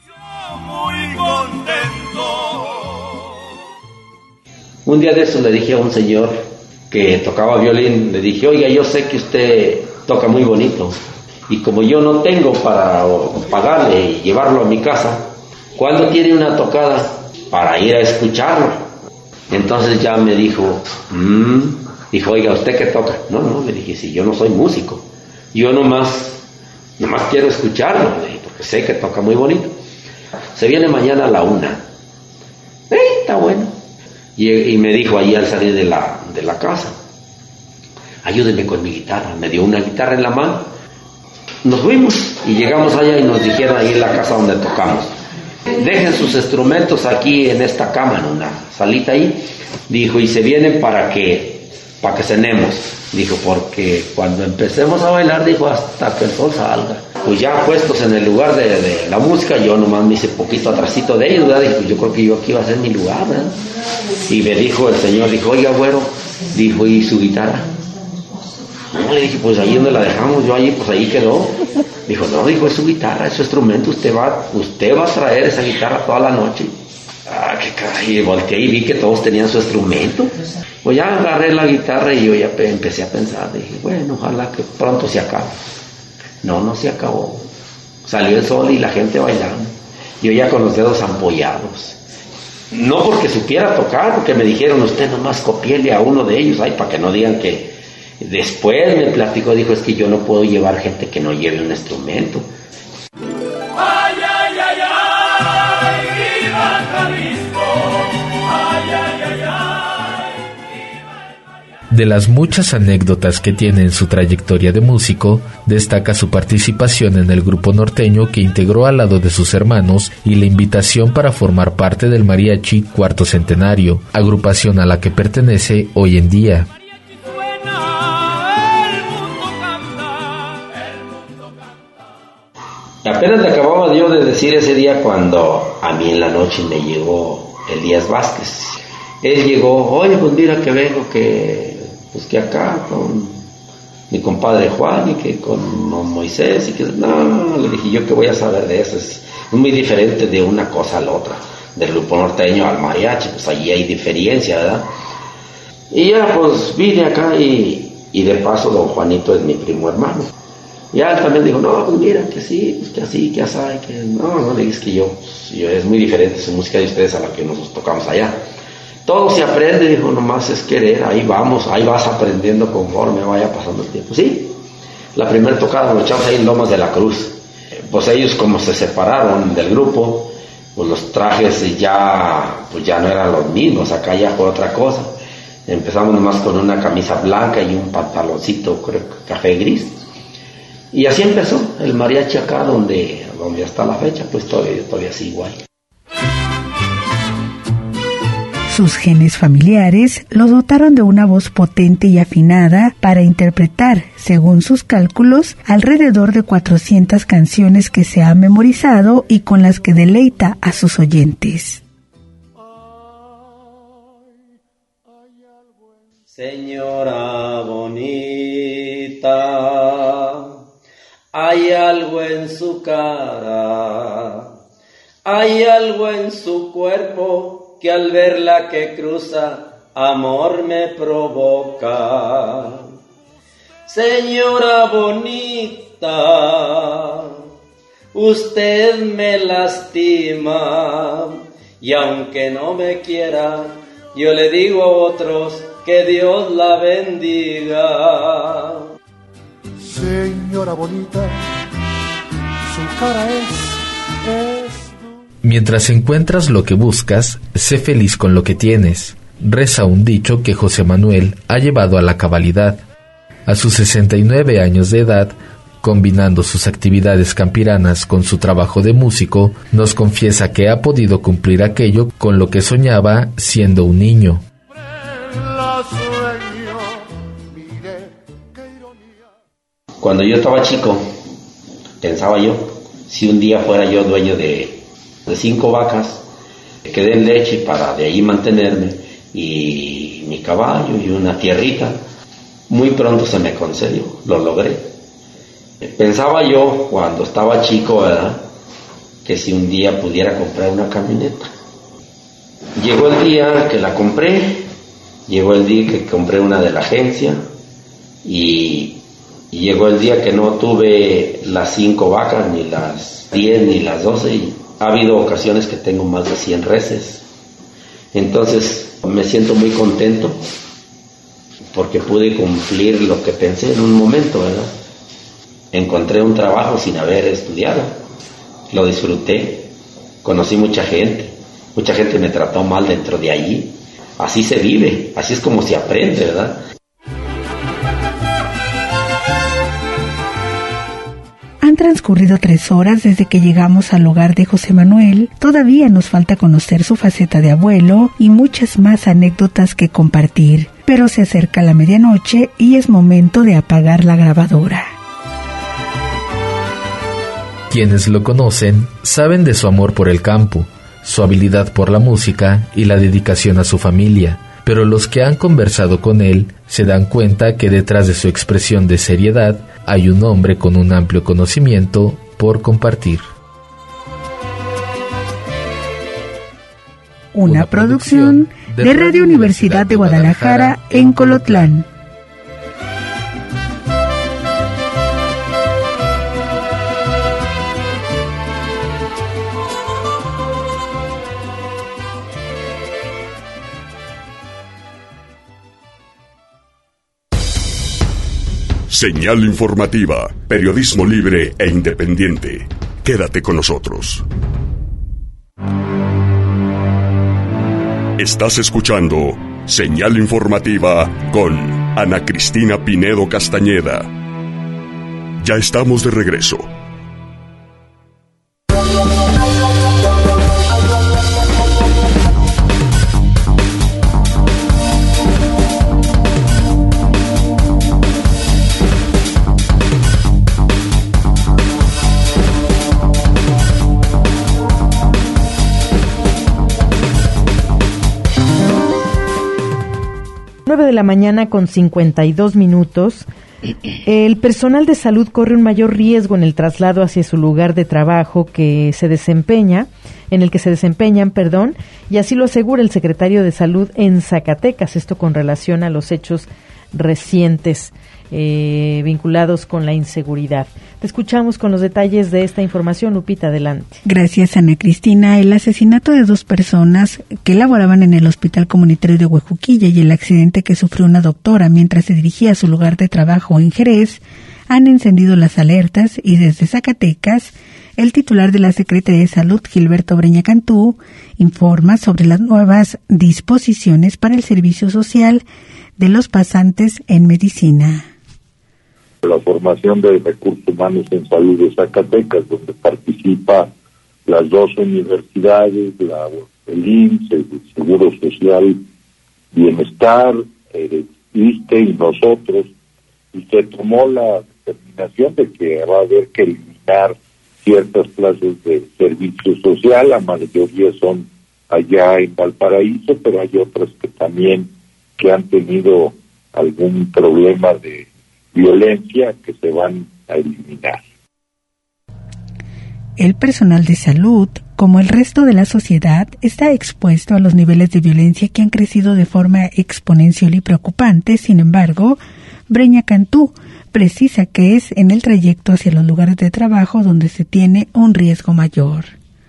Un día de eso le dije a un señor que tocaba violín, le dije, oiga, yo sé que usted toca muy bonito, y como yo no tengo para pagarle y llevarlo a mi casa, ¿cuándo tiene una tocada para ir a escucharlo? Entonces ya me dijo, mmm, dijo, oiga, ¿usted qué toca? No, no, le dije, sí, yo no soy músico, yo nomás, nomás quiero escucharlo, le dije, porque sé que toca muy bonito. Se viene mañana a la una. ¡Eh, está bueno! Y, y me dijo allí al salir de la, de la casa, ayúdeme con mi guitarra. Me dio una guitarra en la mano. Nos fuimos y llegamos allá y nos dijeron ahí en la casa donde tocamos, dejen sus instrumentos aquí en esta cama, en una salita ahí. Dijo, y se vienen para que, para que cenemos. Dijo, porque cuando empecemos a bailar, dijo, hasta que el sol salga. Pues ya puestos en el lugar de, de la música, yo nomás me hice poquito atrasito de ellos, ¿verdad? Dijo, yo creo que yo aquí iba a ser mi lugar, ¿verdad? Y me dijo el señor, dijo, oiga, güero, dijo, ¿y su guitarra? No, le dije, pues ahí donde la dejamos, yo allí, pues ahí quedó. Dijo, no, dijo, es su guitarra, es su instrumento, usted va, usted va a traer esa guitarra toda la noche. Ah, qué caray, y volteé y vi que todos tenían su instrumento. Pues ya agarré la guitarra y yo ya empecé a pensar, dije, bueno, ojalá que pronto se acabe. No, no se acabó. Salió el sol y la gente bailando. Yo ya con los dedos ampollados. No porque supiera tocar, porque me dijeron, usted nomás copiele a uno de ellos, ay, para que no digan que... Después me platicó, dijo, es que yo no puedo llevar gente que no lleve un instrumento. Ay, ay, ay, ay, viva Jalisco. Ay, ay, ay, ay. De las muchas anécdotas que tiene en su trayectoria de músico, destaca su participación en el grupo norteño que integró al lado de sus hermanos y la invitación para formar parte del Mariachi Cuarto Centenario, agrupación a la que pertenece hoy en día. Apenas le acababa yo de decir ese día cuando a mí en la noche me llegó Elías Vázquez. Él llegó, oye, pues mira que vengo, que pues que acá con mi compadre Juan y que con Moisés y que no, no, le dije yo que voy a saber de eso, es muy diferente de una cosa a la otra, del grupo norteño al mariachi, pues allí hay diferencia, ¿verdad? Y ya pues vine acá y, y de paso don Juanito es mi primo hermano. Y él también dijo, no, pues mira, que sí, pues que así, que así, que no, no le digas que yo, pues, yo, es muy diferente su música de ustedes a la que nosotros tocamos allá. Todo se aprende, dijo, nomás es querer, ahí vamos, ahí vas aprendiendo conforme vaya pasando el tiempo. Sí, la primera tocada nos echamos ahí en Lomas de la Cruz. Pues ellos como se separaron del grupo, pues los trajes ya, pues ya no eran los mismos, acá ya fue otra cosa. Empezamos nomás con una camisa blanca y un pantaloncito, creo que café gris. Y así empezó el mariachi acá donde, donde está la fecha, pues todavía, todavía sigue igual. Sus genes familiares lo dotaron de una voz potente y afinada para interpretar, según sus cálculos, alrededor de cuatrocientas canciones que se ha memorizado y con las que deleita a sus oyentes. Señora bonita, hay algo en su cara, hay algo en su cuerpo que al verla que cruza, amor me provoca. Señora bonita, usted me lastima, y aunque no me quiera, yo le digo a otros que Dios la bendiga. Señora bonita, su cara es, es... Mientras encuentras lo que buscas, sé feliz con lo que tienes. Reza un dicho que José Manuel ha llevado a la cabalidad. A sus sesenta y nueve años de edad, combinando sus actividades campiranas con su trabajo de músico, nos confiesa que ha podido cumplir aquello con lo que soñaba siendo un niño. Cuando yo estaba chico, pensaba yo, si un día fuera yo dueño de, de cinco vacas, que den leche para de ahí mantenerme, y mi caballo y una tierrita, muy pronto se me concedió, lo logré. Pensaba yo, cuando estaba chico, ¿verdad?, que si un día pudiera comprar una camioneta. Llegó el día que la compré, llegó el día que compré una de la agencia, y... Y llegó el día que no tuve las cinco vacas, ni las diez, ni las doce, y ha habido ocasiones que tengo más de cien reses. Entonces me siento muy contento porque pude cumplir lo que pensé en un momento, ¿verdad? Encontré un trabajo sin haber estudiado, lo disfruté, conocí mucha gente, mucha gente me trató mal dentro de allí. Así se vive, así es como se aprende, ¿verdad? Han transcurrido tres horas desde que llegamos al hogar de José Manuel. Todavía nos falta conocer su faceta de abuelo y muchas más anécdotas que compartir. Pero se acerca la medianoche y es momento de apagar la grabadora. Quienes lo conocen saben de su amor por el campo, su habilidad por la música y la dedicación a su familia. Pero los que han conversado con él se dan cuenta que detrás de su expresión de seriedad hay un hombre con un amplio conocimiento por compartir. una, una producción de, de Radio Universidad de Guadalajara en Colotlán. Señal informativa, periodismo libre e independiente. Quédate con nosotros. Estás escuchando Señal informativa con Ana Cristina Pinedo Castañeda. Ya estamos de regreso. nueve de la mañana con cincuenta y dos minutos. El personal de salud corre un mayor riesgo en el traslado hacia su lugar de trabajo que se desempeña, en el que se desempeñan, perdón, y así lo asegura el secretario de Salud en Zacatecas, esto con relación a los hechos recientes eh, vinculados con la inseguridad. Te escuchamos con los detalles de esta información, Lupita, adelante. Gracias, Ana Cristina. El asesinato de dos personas que laboraban en el Hospital Comunitario de Huejuquilla y el accidente que sufrió una doctora mientras se dirigía a su lugar de trabajo en Jerez han encendido las alertas y desde Zacatecas el titular de la Secretaría de Salud, Gilberto Breña Cantú, informa sobre las nuevas disposiciones para el servicio social de los pasantes en medicina. La formación de recursos humanos en salud de Zacatecas, donde participa las dos universidades, la, el I M S S, el Seguro Social Bienestar, el I S S S T E y nosotros, y se tomó la determinación de que va a haber que eliminar ciertas plazas de servicio social. La mayoría son allá en Valparaíso, pero hay otras que también que han tenido algún problema de violencia que se van a eliminar. El personal de salud, como el resto de la sociedad, está expuesto a los niveles de violencia que han crecido de forma exponencial y preocupante. Sin embargo, Breña Cantú precisa que es en el trayecto hacia los lugares de trabajo donde se tiene un riesgo mayor.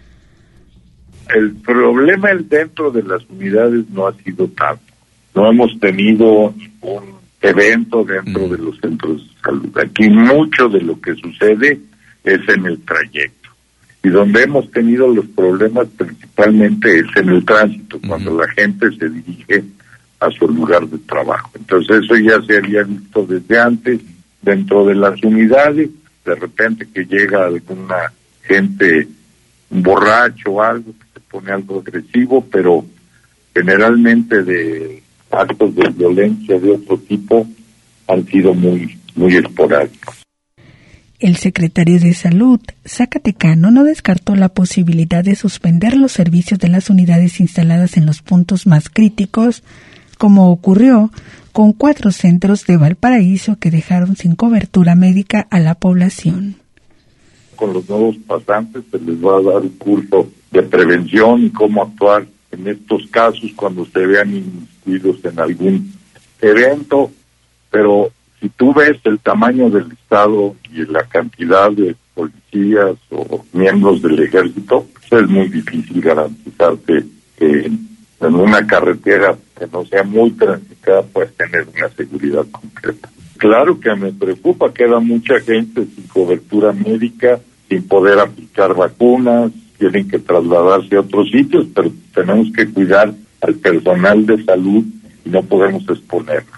El problema dentro de las unidades no ha sido tanto. No hemos tenido ningún evento dentro mm. de los centros de salud. Aquí mucho de lo que sucede es en el trayecto. Y donde hemos tenido los problemas principalmente es en el tránsito, mm. cuando la gente se dirige a su lugar de trabajo. Entonces eso ya se había visto desde antes. Dentro de las unidades, de repente que llega alguna gente, un borracho o algo, que se pone algo agresivo, pero generalmente de actos de violencia de otro tipo han sido muy, muy esporádicos. El secretario de Salud zacatecano no descartó la posibilidad de suspender los servicios de las unidades instaladas en los puntos más críticos, como ocurrió con cuatro centros de Valparaíso que dejaron sin cobertura médica a la población. Con los nuevos pasantes se les va a dar un curso de prevención y cómo actuar en estos casos cuando se vean inmiscuidos en algún evento, pero si tú ves el tamaño del Estado y la cantidad de policías o miembros del ejército, pues es muy difícil garantizarte que en una carretera que no sea muy transitada puedes tener una seguridad completa. Claro que me preocupa, queda mucha gente sin cobertura médica, sin poder aplicar vacunas, tienen que trasladarse a otros sitios, pero tenemos que cuidar al personal de salud y no podemos exponernos.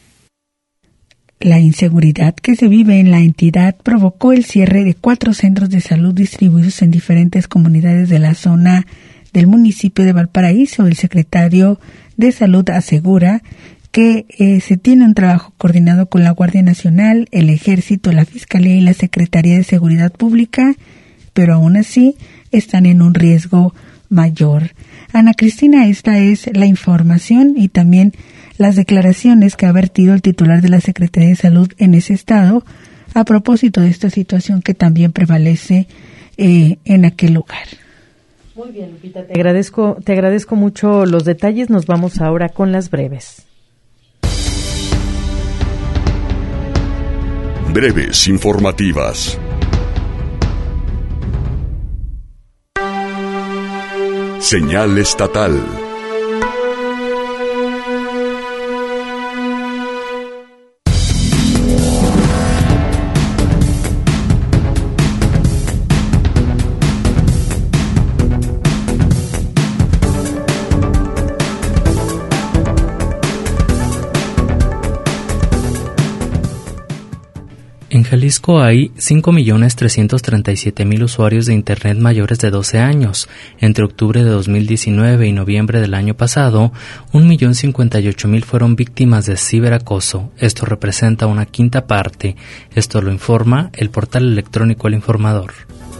La inseguridad que se vive en la entidad provocó el cierre de cuatro centros de salud distribuidos en diferentes comunidades de la zona del municipio de Valparaíso. El secretario de Salud asegura que eh, se tiene un trabajo coordinado con la Guardia Nacional, el Ejército, la Fiscalía y la Secretaría de Seguridad Pública, pero aún así están en un riesgo mayor. Ana Cristina, esta es la información y también las declaraciones que ha vertido el titular de la Secretaría de Salud en ese estado a propósito de esta situación que también prevalece eh, en aquel lugar. Muy bien, Lupita, te agradezco, te agradezco mucho los detalles. Nos vamos ahora con las breves. Breves informativas. Señal estatal. En Jalisco hay cinco millones trescientos treinta y siete mil usuarios de Internet mayores de doce años. Entre octubre de dos mil diecinueve y noviembre del año pasado, un millón cincuenta y ocho mil fueron víctimas de ciberacoso. Esto representa una quinta parte. Esto lo informa el portal electrónico El Informador.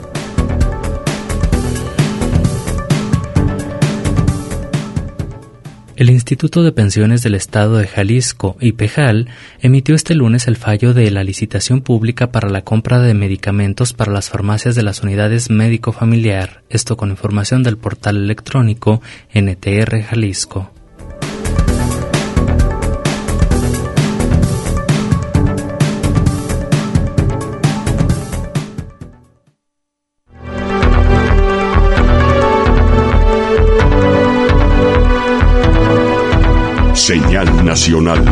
El Instituto de Pensiones del Estado de Jalisco, IPEJAL, emitió este lunes el fallo de la licitación pública para la compra de medicamentos para las farmacias de las unidades médico-familiar, esto con información del portal electrónico N T R Jalisco. Señal nacional.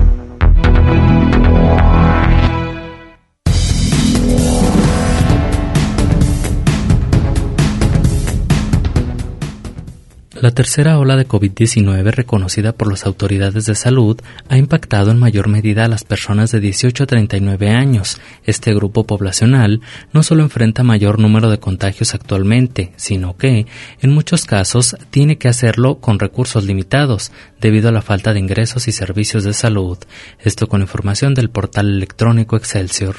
La tercera ola de COVID diecinueve, reconocida por las autoridades de salud, ha impactado en mayor medida a las personas de dieciocho a treinta y nueve años. Este grupo poblacional no solo enfrenta mayor número de contagios actualmente, sino que, en muchos casos, tiene que hacerlo con recursos limitados, debido a la falta de ingresos y servicios de salud. Esto con información del portal electrónico Excelsior.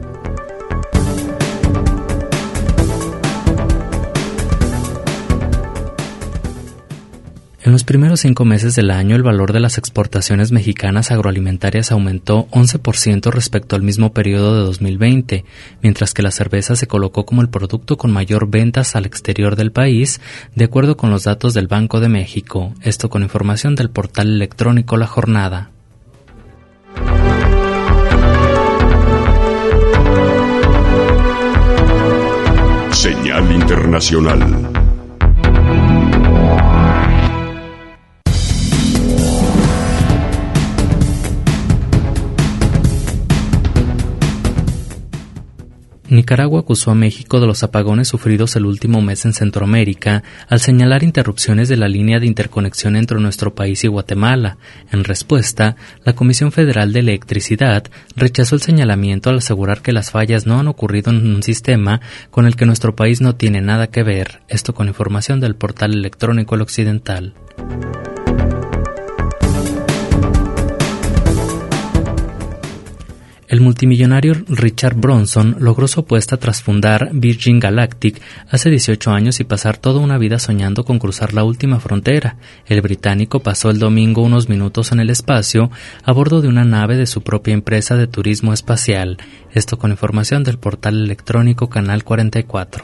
En los primeros cinco meses del año, el valor de las exportaciones mexicanas agroalimentarias aumentó once por ciento respecto al mismo periodo de dos mil veinte, mientras que la cerveza se colocó como el producto con mayor ventas al exterior del país, de acuerdo con los datos del Banco de México. Esto con información del portal electrónico La Jornada. Señal internacional. Nicaragua acusó a México de los apagones sufridos el último mes en Centroamérica al señalar interrupciones de la línea de interconexión entre nuestro país y Guatemala. En respuesta, la Comisión Federal de Electricidad rechazó el señalamiento al asegurar que las fallas no han ocurrido en un sistema con el que nuestro país no tiene nada que ver. Esto con información del portal electrónico El Occidental. El multimillonario Richard Branson logró su apuesta tras fundar Virgin Galactic hace dieciocho años y pasar toda una vida soñando con cruzar la última frontera. El británico pasó el domingo unos minutos en el espacio a bordo de una nave de su propia empresa de turismo espacial. Esto con información del portal electrónico Canal cuarenta y cuatro.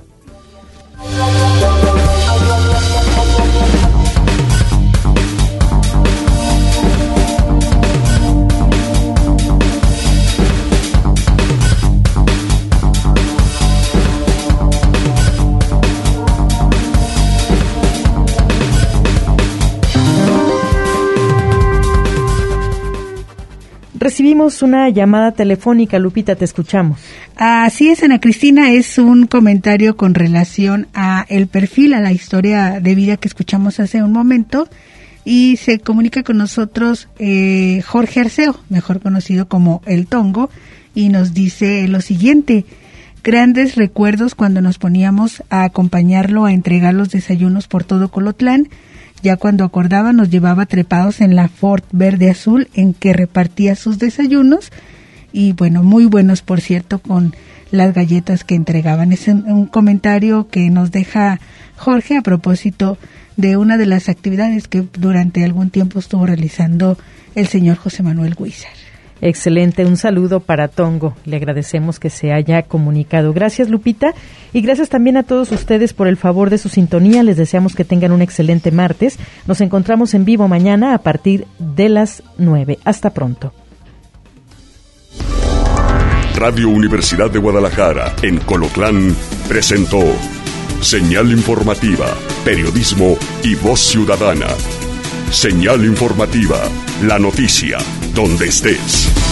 Recibimos una llamada telefónica, Lupita, te escuchamos. Así es, Ana Cristina, es un comentario con relación a el perfil, a la historia de vida que escuchamos hace un momento, y se comunica con nosotros eh, Jorge Arceo, mejor conocido como El Tongo, y nos dice lo siguiente: grandes recuerdos cuando nos poníamos a acompañarlo a entregar los desayunos por todo Colotlán. Ya cuando acordaba nos llevaba trepados en la Ford verde azul en que repartía sus desayunos, y bueno, muy buenos por cierto, con las galletas que entregaban. Es un, un comentario que nos deja Jorge a propósito de una de las actividades que durante algún tiempo estuvo realizando el señor José Manuel Huizar. Excelente, un saludo para Tongo. Le agradecemos que se haya comunicado. Gracias, Lupita, y gracias también a todos ustedes por el favor de su sintonía. Les deseamos que tengan un excelente martes. Nos encontramos en vivo mañana a partir de las nueve. Hasta pronto. Radio Universidad de Guadalajara, en Colotlán, presentó Señal Informativa, Periodismo y Voz Ciudadana. Señal Informativa, la noticia, donde estés.